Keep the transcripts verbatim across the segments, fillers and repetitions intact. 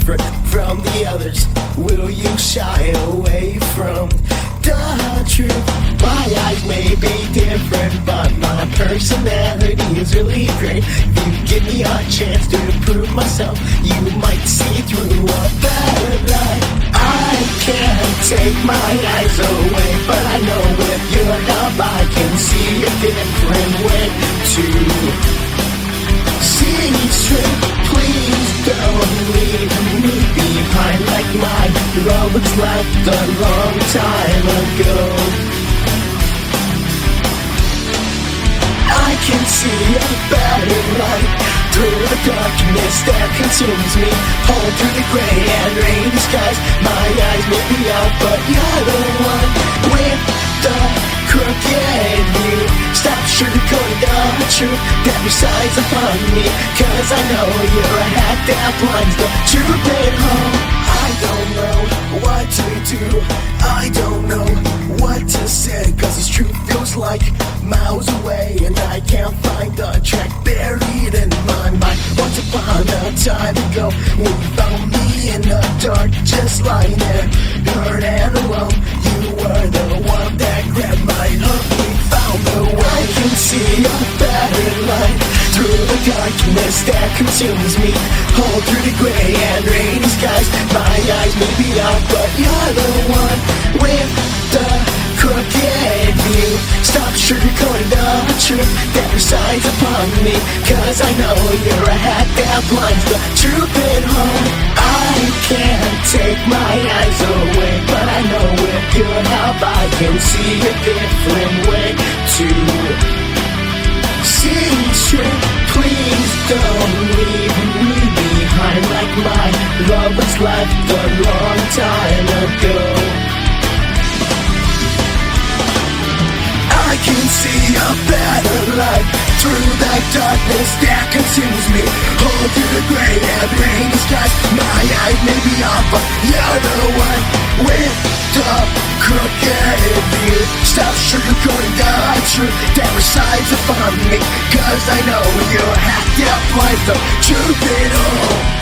different from the others? Will you shy away from the truth? My eyes may be different, but my personality is really great. If you give me a chance to prove myself, you might see through a better light. I can't take my eyes away, but I know with your help I can see a different way to see straight. Please don't leave me behind like my love was left a long time ago. I can see a better light through the darkness that consumes me. All through the gray and rainy skies, my eyes may be out, but you're the one with the crooked view. Stop sugarcoating the truth that resides upon me, cause I know you're a hat that blinds the truth at home. I don't know what to do, I don't know what to say, cause this truth feels like miles away, and I can't find the track buried in my mind. Once upon a time ago, when you found me in the dark, just lying there, hurt and alone, you were the one that grabbed my heart. We found the way. I can see a better light through the darkness that consumes me. All through the gray and rainy skies, my eyes may be out, but you're the one with the crooked view. Stop sugarcoating the truth that resides upon me, cause I know you're a hat that blinds the truth at home. I can't take my eyes away, but I know with your help I can see a different way to see straight. Please don't leave me behind like my love was left a long time ago. I can see a better light through the darkness that consumes me. All through the gray and rainy skies, my eyes may be off, but you're the one with the crooked view. Stop sugarcoating the truth that resides upon me, cause I know you're a hat that blinds the truth at all.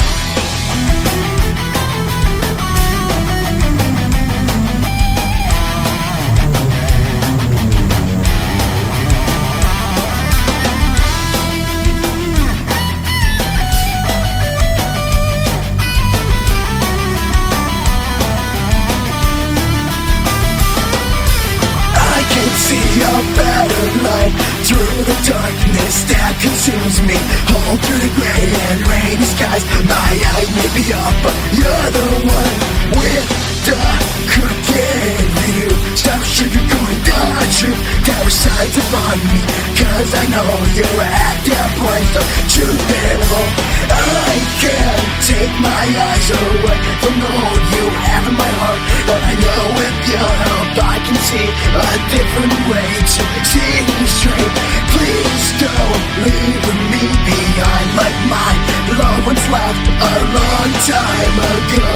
See a better light through the darkness that consumes me. All through the gray and rainy skies, my eyes may be off, but you're the one with the crooked view. Stop sugarcoating the truth that resides upon me, cause I know you're a hat that blinds the truth at home. I can't take my eyes away from the hole you have in my heart, but I know with your help I can see a different way to see straight. Please don't leave me behind like my loved ones left a long time ago.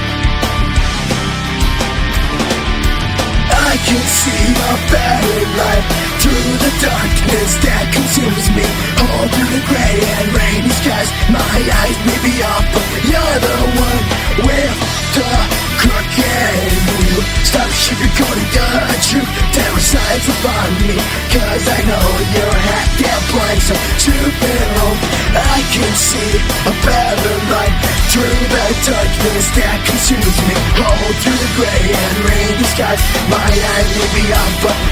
I can see a better light through the darkness that consumes me. All through the gray and rainy skies, my eyes may be off, but you're the one with the crooked view. Stop sugarcoating the truth that resides upon me, cause I know you're a hat that blinds the truth at home. I can see a better light through the darkness that consumes me. All through the gray and rainy skies, my eyes may be off, but